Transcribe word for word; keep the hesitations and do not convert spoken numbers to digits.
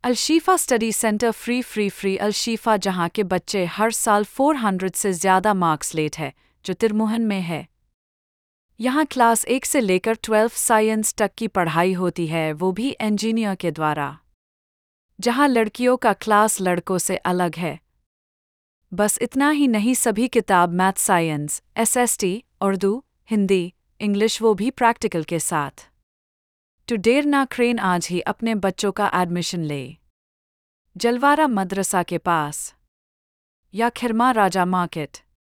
अलशीफा study centre free free free Alshifa, जहां के बच्चे हर साल चार सौ से ज़्यादा मार्क्स लेट है, जो तिरमोहन में है। यहाँ क्लास एक से लेकर ट्वेल्व साइंस तक की पढ़ाई होती है, वो भी इंजीनियर के द्वारा। जहाँ लड़कियों का क्लास लड़कों से अलग है। बस इतना ही नहीं, सभी किताब math, science, SST, Urdu, Hindi, English, वो भी प्रैक्टिकल के साथ। तो देर ना करें, आज ही अपने बच्चों का एडमिशन ले। जलवारा मदरसा के पास या खिरमा राजा मार्केट।